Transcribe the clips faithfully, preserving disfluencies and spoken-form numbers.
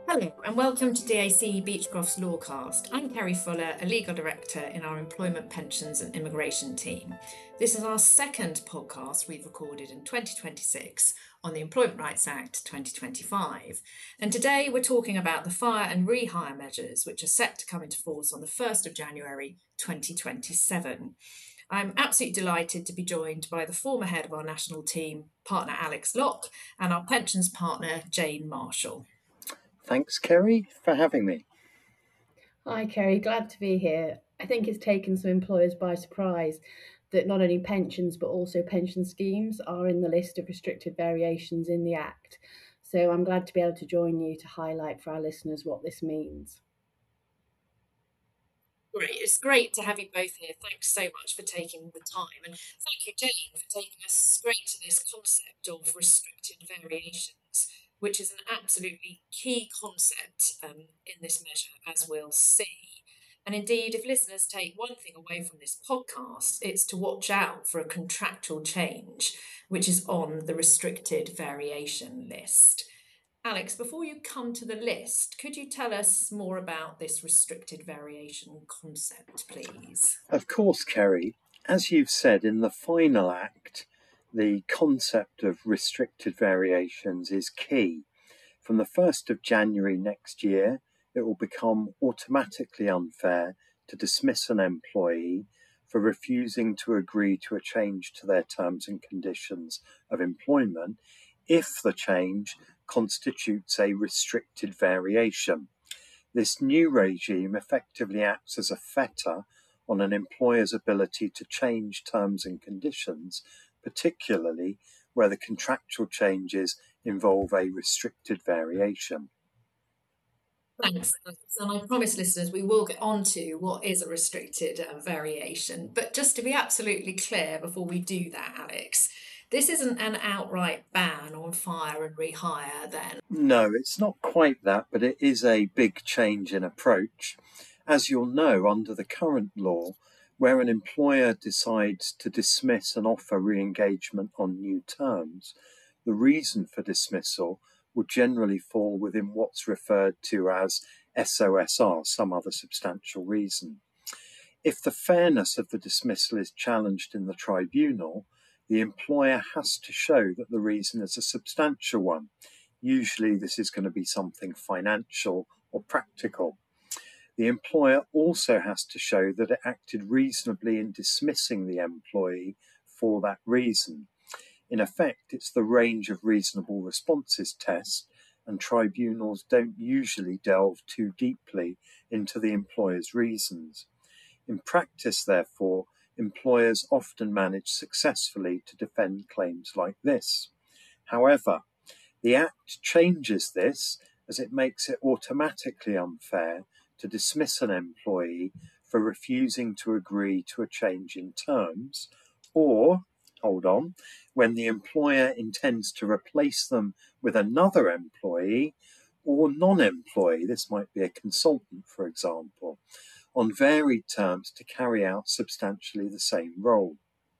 Hello and welcome to D A C Beechcroft's Lawcast. I'm Kerry Fuller, a legal director in our Employment, Pensions and Immigration team. This is our second podcast we've recorded in twenty twenty-six on the Employment Rights Act twenty twenty-five. And today we're talking about the fire and rehire measures which are set to come into force on the first of January twenty twenty-seven. I'm absolutely delighted to be joined by the former head of our national team, partner Alex Locke, and our pensions partner, Jane Marshall. Thanks, Kerry, for having me. Hi, Kerry. Glad to be here. I think it's taken some employers by surprise that not only pensions but also pension schemes are in the list of restricted variations in the Act. So I'm glad to be able to join you to highlight for our listeners what this means. Great. It's great to have you both here. Thanks so much for taking the time. And thank you, Jane, for taking us straight to this concept of restricted variations, which is an absolutely key concept um, in this measure, as we'll see. And indeed, if listeners take one thing away from this podcast, it's to watch out for a contractual change, which is on the restricted variation list. Alex, before you come to the list, could you tell us more about this restricted variation concept, please? Of course, Kerry. As you've said, in the final act, the concept of restricted variations is key. From the first of January next year, it will become automatically unfair to dismiss an employee for refusing to agree to a change to their terms and conditions of employment if the change constitutes a restricted variation. This new regime effectively acts as a fetter on an employer's ability to change terms and conditions, particularly where the contractual changes involve a restricted variation. Thanks, Alex. And I promise listeners we will get on to what is a restricted uh, variation. But just to be absolutely clear before we do that, Alex, this isn't an outright ban on fire and rehire then? No, it's not quite that, but it is a big change in approach. As you'll know, under the current law, where an employer decides to dismiss and offer re-engagement on new terms, the reason for dismissal will generally fall within what's referred to as S O S R, some other substantial reason. If the fairness of the dismissal is challenged in the tribunal, the employer has to show that the reason is a substantial one. Usually this is going to be something financial or practical. The employer also has to show that it acted reasonably in dismissing the employee for that reason. In effect, it's the range of reasonable responses test, and tribunals don't usually delve too deeply into the employer's reasons. In practice, therefore, employers often manage successfully to defend claims like this. However, the Act changes this as it makes it automatically unfair to dismiss an employee for refusing to agree to a change in terms, or, hold on, when the employer intends to replace them with another employee or non-employee, this might be a consultant, for example, on varied terms to carry out substantially the same role.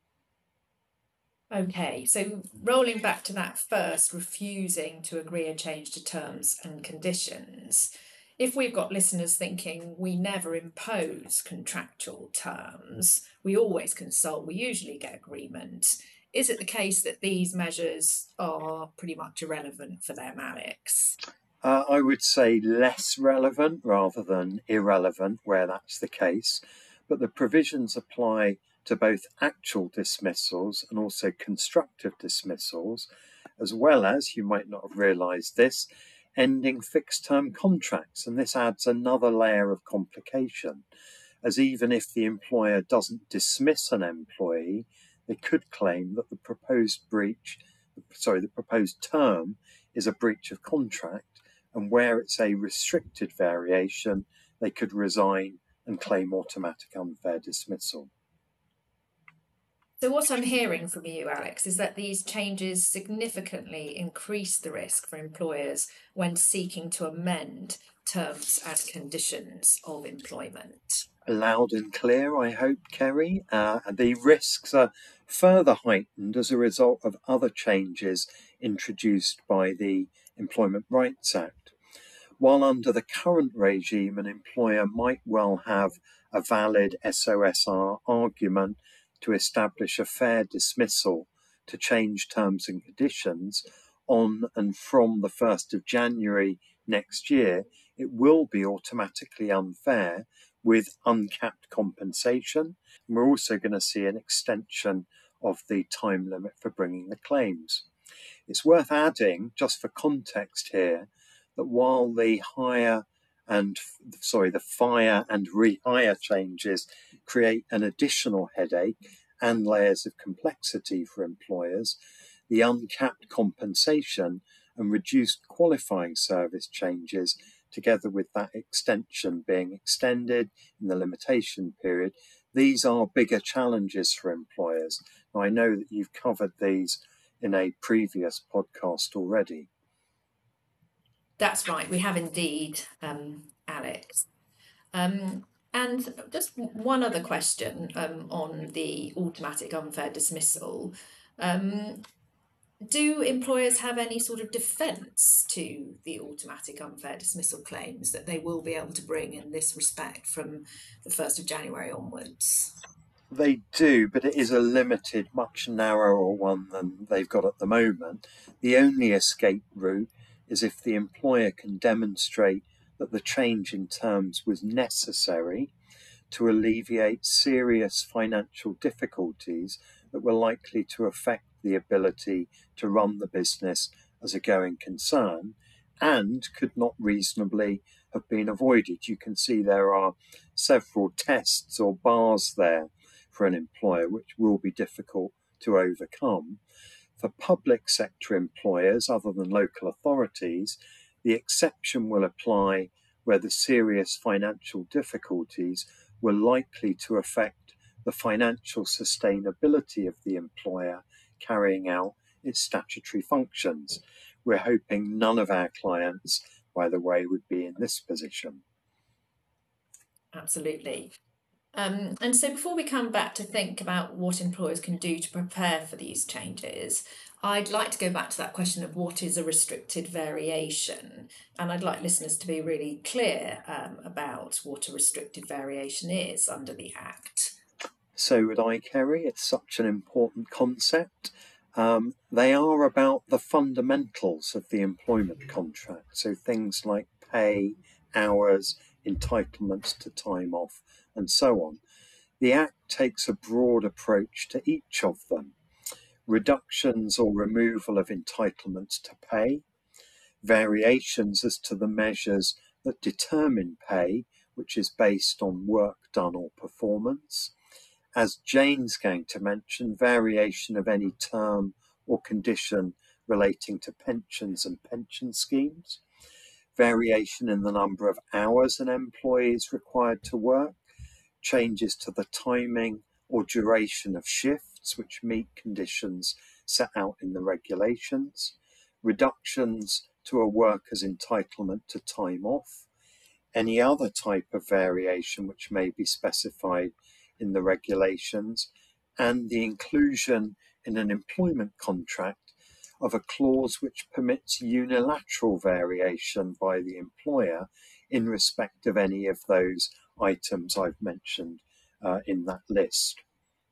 Okay, so rolling back to that first, refusing to agree a change to terms and conditions, if we've got listeners thinking we never impose contractual terms, we always consult, we usually get agreement, is it the case that these measures are pretty much irrelevant for them, Alex? Uh, I would say less relevant rather than irrelevant where that's the case, but the provisions apply to both actual dismissals and also constructive dismissals, as well as, you might not have realised this, ending fixed-term contracts, and this adds another layer of complication, as even if the employer doesn't dismiss an employee, they could claim that the proposed breach, sorry, the proposed term is a breach of contract, and where it's a restricted variation, they could resign and claim automatic unfair dismissal. So what I'm hearing from you, Alex, is that these changes significantly increase the risk for employers when seeking to amend terms and conditions of employment. Loud and clear, I hope, Kerry. Uh, the risks are further heightened as a result of other changes introduced by the Employment Rights Act. While under the current regime, an employer might well have a valid S O S R argument to establish a fair dismissal to change terms and conditions on and from the first of January next year, it will be automatically unfair with uncapped compensation. And we're also going to see an extension of the time limit for bringing the claims. It's worth adding, just for context here, that while the hire and sorry, the fire and rehire changes create an additional headache and layers of complexity for employers, the uncapped compensation and reduced qualifying service changes, together with that extension being extended in the limitation period, these are bigger challenges for employers. Now, I know that you've covered these in a previous podcast already. That's right, we have indeed, um, Alex. Um, and just one other question um, on the automatic unfair dismissal. Um, do employers have any sort of defence to the automatic unfair dismissal claims that they will be able to bring in this respect from the first of January onwards? They do, but it is a limited, much narrower one than they've got at the moment. The only escape route is if the employer can demonstrate that the change in terms was necessary to alleviate serious financial difficulties that were likely to affect the ability to run the business as a going concern and could not reasonably have been avoided. You can see there are several tests or bars there for an employer, which will be difficult to overcome. For public sector employers, other than local authorities, the exception will apply where the serious financial difficulties were likely to affect the financial sustainability of the employer carrying out its statutory functions. We're hoping none of our clients, by the way, would be in this position. Absolutely. Um, and so before we come back to think about what employers can do to prepare for these changes, I'd like to go back to that question of what is a restricted variation. And I'd like listeners to be really clear um, about what a restricted variation is under the Act. So would I, Kerry. It's such an important concept. Um, they are about the fundamentals of the employment contract. So things like pay, hours, entitlements to time off, and so on. The Act takes a broad approach to each of them. Reductions or removal of entitlements to pay, variations as to the measures that determine pay, which is based on work done or performance. As Jane's going to mention, variation of any term or condition relating to pensions and pension schemes, variation in the number of hours an employee is required to work, changes to the timing or duration of shifts which meet conditions set out in the regulations, reductions to a worker's entitlement to time off, any other type of variation which may be specified in the regulations, and the inclusion in an employment contract of a clause which permits unilateral variation by the employer in respect of any of those items I've mentioned uh, in that list.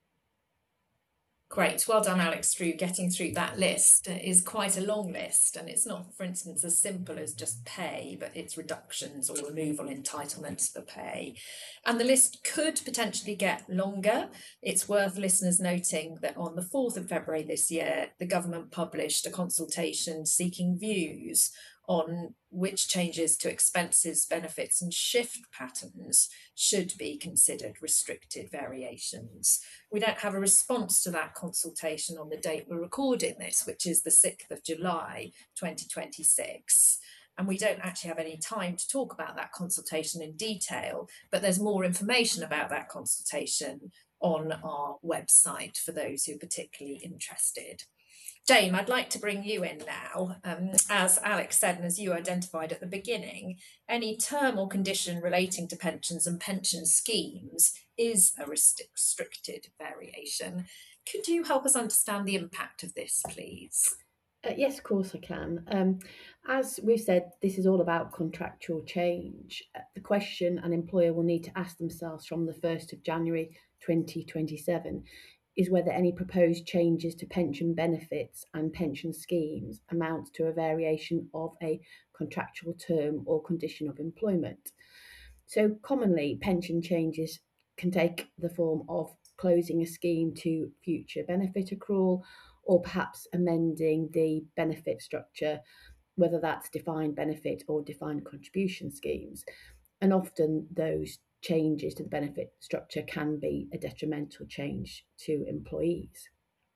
Great, well done, Alex, through getting through that list. It is quite a long list, and it's not, for instance, as simple as just pay, but it's reductions or removal entitlements for pay. And the list could potentially get longer. It's worth listeners noting that on the fourth of February this year, the government published a consultation seeking views on which changes to expenses, benefits and shift patterns should be considered restricted variations. We don't have a response to that consultation on the date we're recording this, which is the sixth of July twenty twenty-six. And we don't actually have any time to talk about that consultation in detail, but there's more information about that consultation on our website for those who are particularly interested. Jane, I'd like to bring you in now. Um, as Alex said, and as you identified at the beginning, any term or condition relating to pensions and pension schemes is a restricted variation. Could you help us understand the impact of this, please? Uh, yes, of course I can. Um, as we've said, this is all about contractual change. Uh, The question an employer will need to ask themselves from the first of January twenty twenty-seven is whether any proposed changes to pension benefits and pension schemes amount to a variation of a contractual term or condition of employment. So, commonly, pension changes can take the form of closing a scheme to future benefit accrual or perhaps amending the benefit structure, whether that's defined benefit or defined contribution schemes. And often those changes to the benefit structure can be a detrimental change to employees.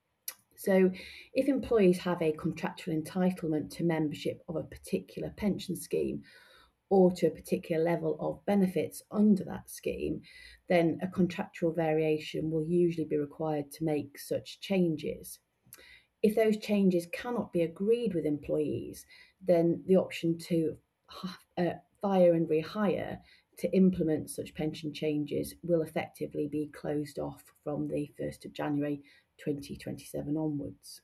So, if employees have a contractual entitlement to membership of a particular pension scheme or to a particular level of benefits under that scheme, then a contractual variation will usually be required to make such changes. If those changes cannot be agreed with employees, then the option to uh, fire and rehire to implement such pension changes will effectively be closed off from the first of January twenty twenty-seven onwards.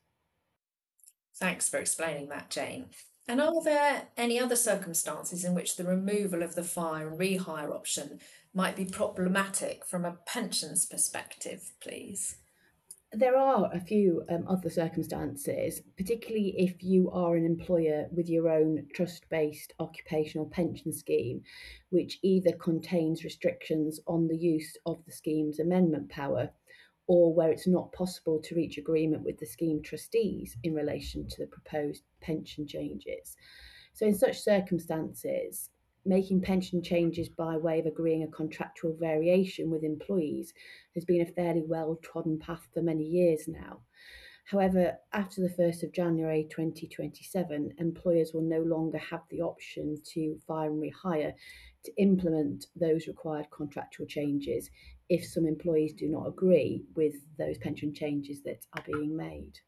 Thanks for explaining that, Jane. And are there any other circumstances in which the removal of the fire and rehire option might be problematic from a pensions perspective, please? There are a few um, other circumstances, particularly if you are an employer with your own trust based occupational pension scheme, which either contains restrictions on the use of the scheme's amendment power or where it's not possible to reach agreement with the scheme trustees in relation to the proposed pension changes. So, in such circumstances, making pension changes by way of agreeing a contractual variation with employees has been a fairly well trodden path for many years now. However, after the first of January twenty twenty-seven, employers will no longer have the option to fire and rehire to implement those required contractual changes if some employees do not agree with those pension changes that are being made.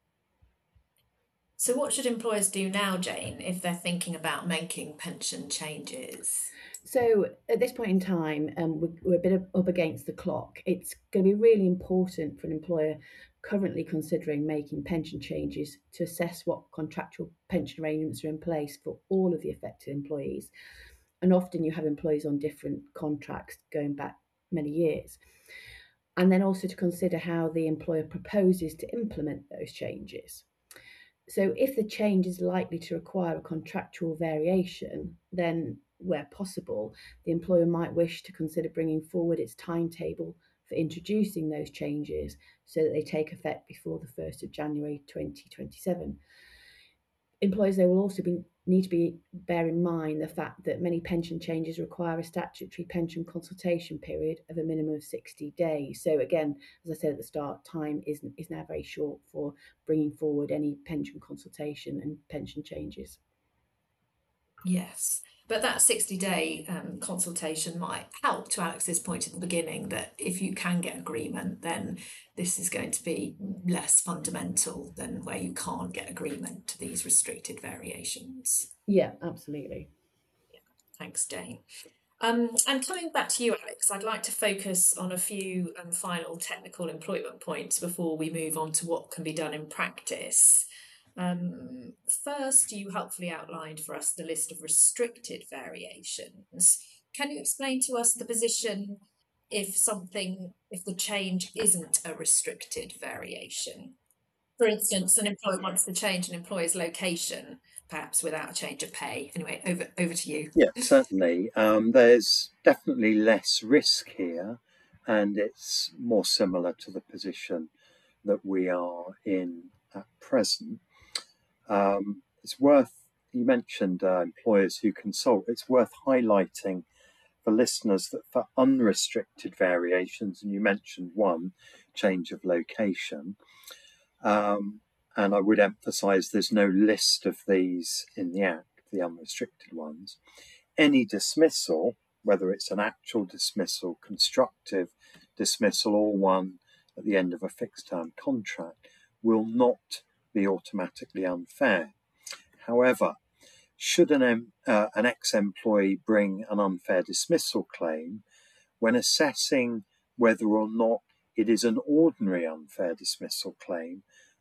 So, what should employers do now, Jane, if they're thinking about making pension changes? So at this point in time, um, we're, we're a bit up against the clock. It's going to be really important for an employer currently considering making pension changes to assess what contractual pension arrangements are in place for all of the affected employees. And often you have employees on different contracts going back many years. And then also to consider how the employer proposes to implement those changes. So if the change is likely to require a contractual variation, then where possible, the employer might wish to consider bringing forward its timetable for introducing those changes so that they take effect before the first of January twenty twenty-seven. Employers, they will also be, need to be bear in mind the fact that many pension changes require a statutory pension consultation period of a minimum of sixty days. So again, as I said at the start, time is, is now very short for bringing forward any pension consultation and pension changes. Yes, but that sixty day um, consultation might help, to Alex's point at the beginning, that if you can get agreement, then this is going to be less fundamental than where you can't get agreement to these restricted variations. Yeah, absolutely. Thanks, Jane. Um, and coming back to you, Alex, I'd like to focus on a few um, final technical employment points before we move on to what can be done in practice. Um, first, you helpfully outlined for us the list of restricted variations. Can you explain to us the position if something, if the change isn't a restricted variation? For instance, an employer wants to change an employer's location, perhaps without a change of pay. Anyway, over over to you. Yeah, certainly. Um, there's definitely less risk here, and it's more similar to the position that we are in at present. Um, it's worth, you mentioned uh, employers who consult, it's worth highlighting for listeners that for unrestricted variations, and you mentioned one, change of location, um, and I would emphasize there's no list of these in the Act, the unrestricted ones. Any dismissal, whether it's an actual dismissal, constructive dismissal, or one at the end of a fixed term contract, will not be automatically unfair. However, should an, uh, an ex-employee bring an unfair dismissal claim, when assessing whether or not it is an ordinary unfair dismissal claim,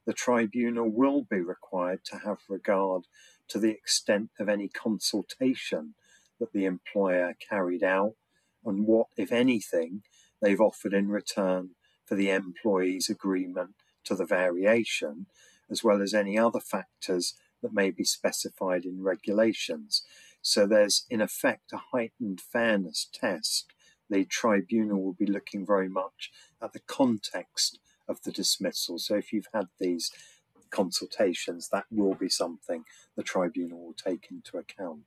the tribunal will be required to have regard to the extent of any consultation that the employer carried out and what, if anything, they've offered in return for the employee's agreement to the variation, as well as any other factors that may be specified in regulations. So there's, in effect, a heightened fairness test. The tribunal will be looking very much at the context of the dismissal. So if you've had these consultations, that will be something the tribunal will take into account.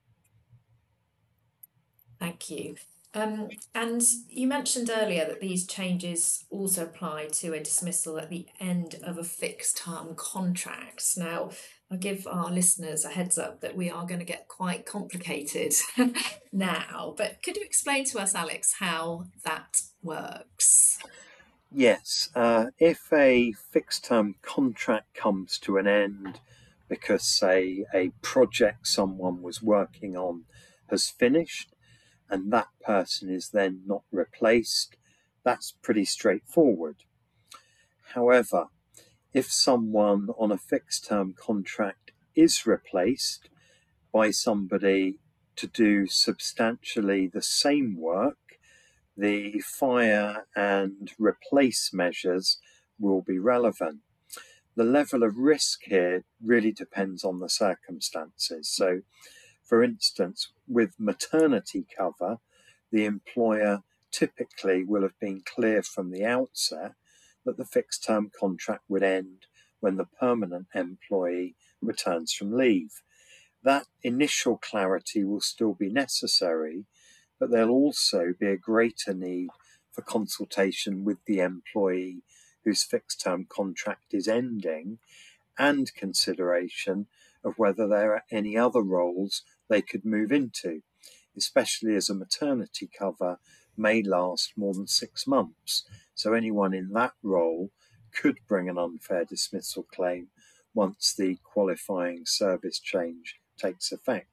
Thank you. Um, and you mentioned earlier that these changes also apply to a dismissal at the end of a fixed term contract. Now, I'll give our listeners a heads up that we are going to get quite complicated now, but could you explain to us, Alex, how that works? Yes, uh, if a fixed term contract comes to an end because, say, a project someone was working on has finished, and that person is then not replaced, that's pretty straightforward. However, if someone on a fixed term contract is replaced by somebody to do substantially the same work, the fire and replace measures will be relevant. The level of risk here really depends on the circumstances. So, for instance, with maternity cover, the employer typically will have been clear from the outset that the fixed term contract would end when the permanent employee returns from leave. That initial clarity will still be necessary, but there'll also be a greater need for consultation with the employee whose fixed term contract is ending, and consideration of whether there are any other roles they could move into, especially as a maternity cover may last more than six months. So anyone in that role could bring an unfair dismissal claim once the qualifying service change takes effect.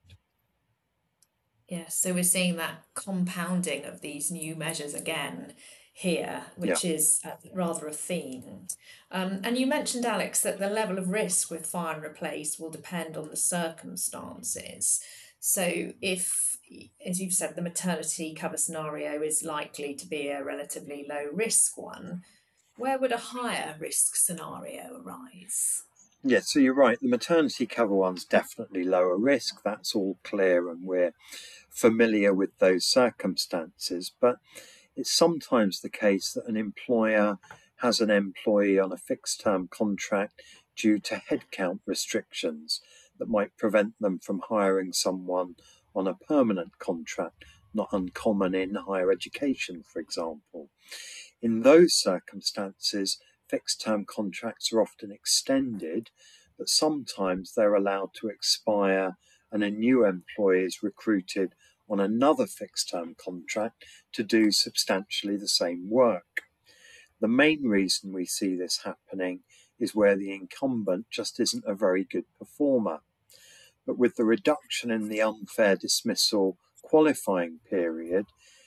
Yes, so we're seeing that compounding of these new measures again here, which yeah. is uh, rather a theme. Um, and you mentioned, Alex, that the level of risk with fire and replace will depend on the circumstances. So if, as you've said, the maternity cover scenario is likely to be a relatively low risk one, where would a higher risk scenario arise? Yes, so you're right. The maternity cover one's definitely lower risk. That's all clear, and we're familiar with those circumstances. But it's sometimes the case that an employer has an employee on a fixed term contract due to headcount restrictions that might prevent them from hiring someone on a permanent contract, not uncommon in higher education, for example. In those circumstances, fixed term contracts are often extended, but sometimes they're allowed to expire and a new employee is recruited on another fixed term contract to do substantially the same work. The main reason we see this happening is where the incumbent just isn't a very good performer. But with the reduction in the unfair dismissal qualifying period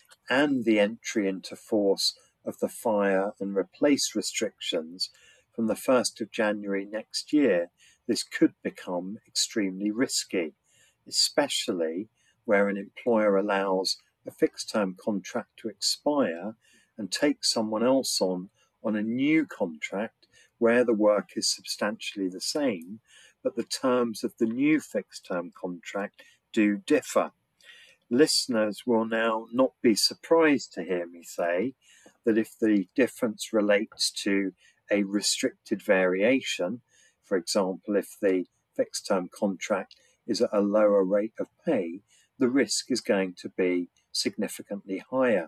and the entry into force of the fire and replace restrictions from the first of January next year, this could become extremely risky, especially where an employer allows a fixed term contract to expire and takes someone else on on a new contract where the work is substantially the same, but the terms of the new fixed term contract do differ. Listeners will now not be surprised to hear me say that if the difference relates to a restricted variation, for example, if the fixed term contract is at a lower rate of pay, the risk is going to be significantly higher.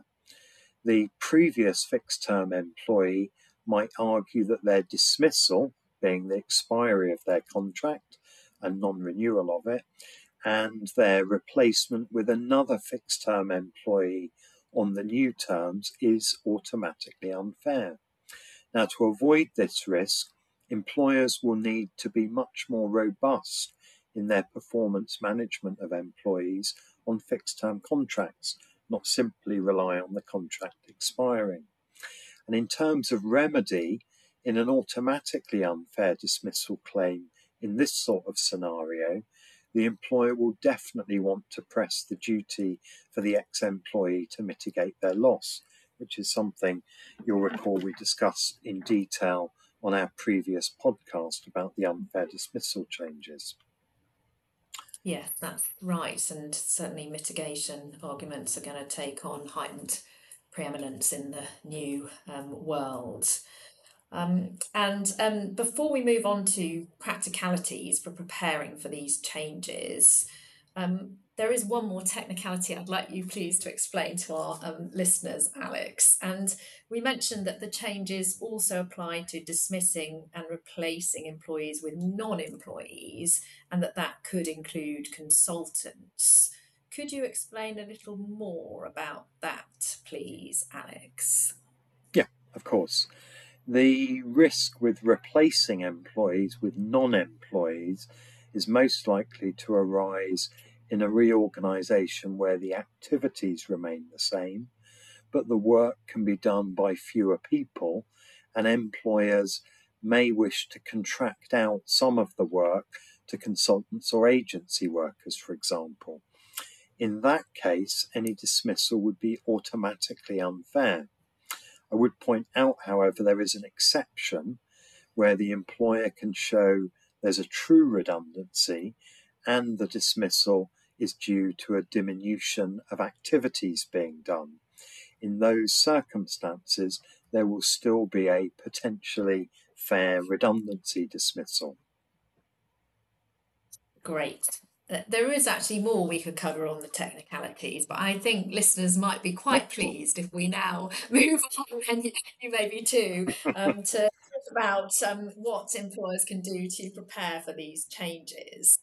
The previous fixed term employee might argue that their dismissal, being the expiry of their contract and non-renewal of it, and their replacement with another fixed term employee on the new terms is automatically unfair. Now, to avoid this risk, employers will need to be much more robust in their performance management of employees on fixed term contracts, not simply rely on the contract expiring. And in terms of remedy, In an automatically unfair dismissal claim in this sort of scenario, the employer will definitely want to press the duty for the ex-employee to mitigate their loss, which is something you'll recall we discussed in detail on our previous podcast about the unfair dismissal changes. Yes, that's right. And certainly mitigation arguments are going to take on heightened preeminence in the new um, world. Um, and um, before we move on to practicalities for preparing for these changes, um, there is one more technicality I'd like you please to explain to our um, listeners, Alex. And we mentioned that the changes also apply to dismissing and replacing employees with non-employees, and that that could include consultants. Could you explain a little more about that, please, Alex? Yeah, of course. The risk with replacing employees with non-employees is most likely to arise in a reorganisation where the activities remain the same, but the work can be done by fewer people, and employers may wish to contract out some of the work to consultants or agency workers, for example. In that case, any dismissal would be automatically unfair. I would point out, however, there is an exception where the employer can show there's a true redundancy and the dismissal is due to a diminution of activities being done. In those circumstances, there will still be a potentially fair redundancy dismissal. Great. There is actually more we could cover on the technicalities, but I think listeners might be quite pleased if we now move on, and you maybe too, um, to talk about um, what employers can do to prepare for these changes.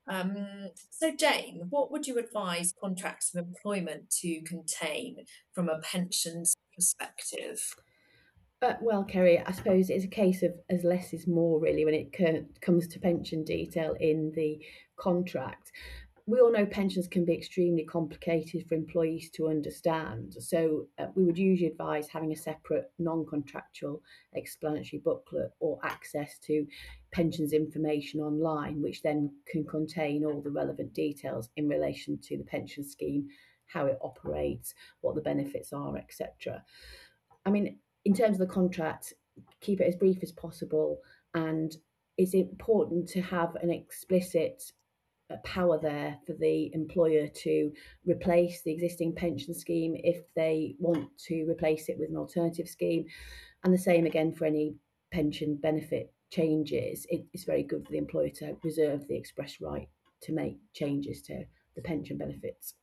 Um, so, Jane, what would you advise contracts of employment to contain from a pensions perspective? Uh, well, Kerry, I suppose it's a case of as less is more, really, when it c- comes to pension detail in the contract. We all know pensions can be extremely complicated for employees to understand. So uh, we would usually advise having a separate non-contractual explanatory booklet or access to pensions information online, which then can contain all the relevant details in relation to the pension scheme, how it operates, what the benefits are, et cetera. I mean, in terms of the contract, keep it as brief as possible, and it's important to have an explicit power there for the employer to replace the existing pension scheme if they want to replace it with an alternative scheme. And the same again for any pension benefit changes. It, it's very good for the employer to reserve the express right to make changes to the pension benefits.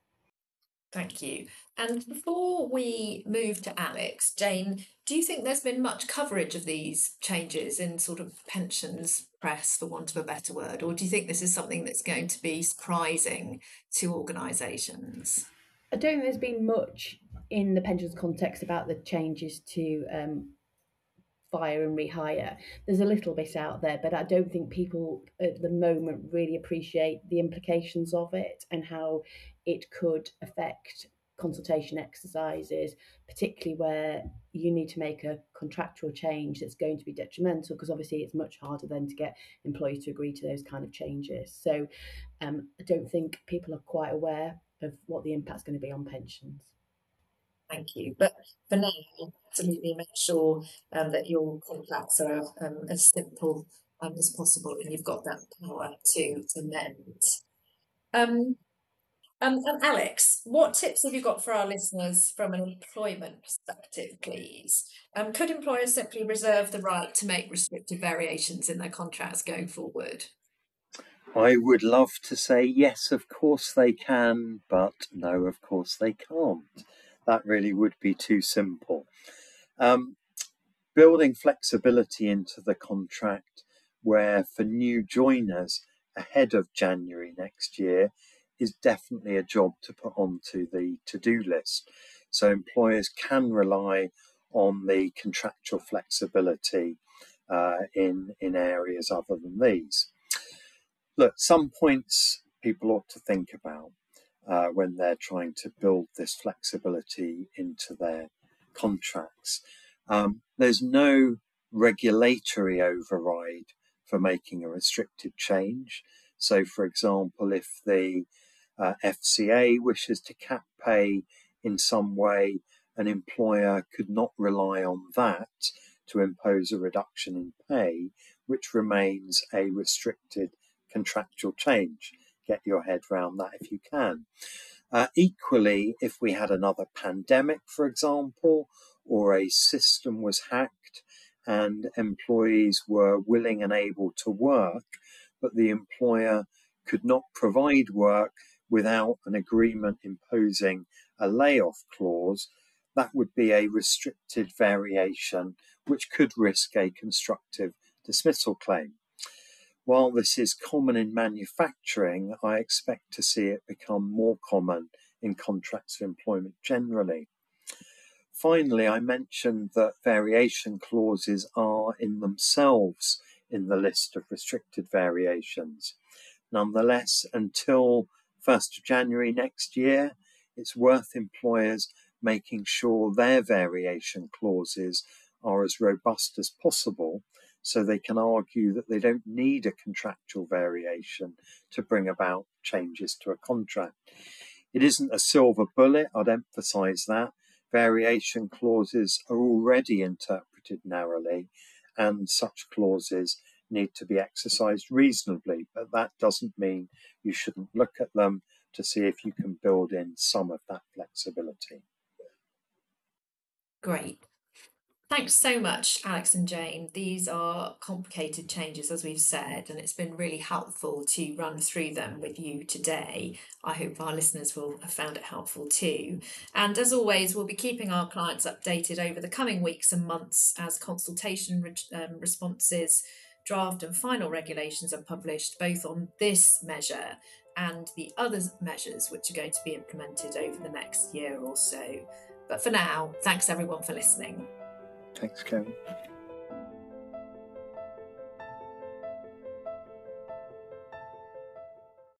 Thank you. And before we move to Alex, Jane, do you think there's been much coverage of these changes in sort of pensions press, for want of a better word, or do you think this is something that's going to be surprising to organisations? I don't think there's been much in the pensions context about the changes to um, fire and rehire. There's a little bit out there, but I don't think people at the moment really appreciate the implications of it and how it could affect consultation exercises, particularly where you need to make a contractual change that's going to be detrimental, because obviously it's much harder then to get employees to agree to those kind of changes. So um, I don't think people are quite aware of what the impact's going to be on pensions. Thank you. But for now, absolutely make sure um, that your contracts are um, as simple um, as possible and you've got that power to amend. Um, um, and Alex, what tips have you got for our listeners from an employment perspective, please? Um, could employers simply reserve the right to make restrictive variations in their contracts going forward? I would love to say yes, of course they can, but no, of course they can't. That really would be too simple. Um, building flexibility into the contract where for new joiners ahead of January next year is definitely a job to put onto the to-do list. So employers can rely on the contractual flexibility uh, in, in areas other than these. Look, some points people ought to think about uh, when they're trying to build this flexibility into their contracts. Um, there's no regulatory override for making a restricted change. So, for example, if the uh, F C A wishes to cap pay in some way, an employer could not rely on that to impose a reduction in pay, which remains a restricted contractual change. Get your head around that if you can. Uh, equally, if we had another pandemic, for example, or a system was hacked and employees were willing and able to work, but the employer could not provide work without an agreement imposing a layoff clause, that would be a restricted variation which could risk a constructive dismissal claim. While this is common in manufacturing, I expect to see it become more common in contracts of employment generally. Finally, I mentioned that variation clauses are in themselves in the list of restricted variations. Nonetheless, until first of January next year, it's worth employers making sure their variation clauses are as robust as possible, so they can argue that they don't need a contractual variation to bring about changes to a contract. It isn't a silver bullet, I'd emphasize that. Variation clauses are already interpreted narrowly, and such clauses need to be exercised reasonably, but that doesn't mean you shouldn't look at them to see if you can build in some of that flexibility. Great. Thanks so much, Alex and Jane. These are complicated changes, as we've said, and it's been really helpful to run through them with you today. I hope our listeners will have found it helpful too. And as always, we'll be keeping our clients updated over the coming weeks and months as consultation re- um, responses, draft and final regulations are published, both on this measure and the other measures which are going to be implemented over the next year or so. But for now, thanks everyone for listening. Thanks, Karen.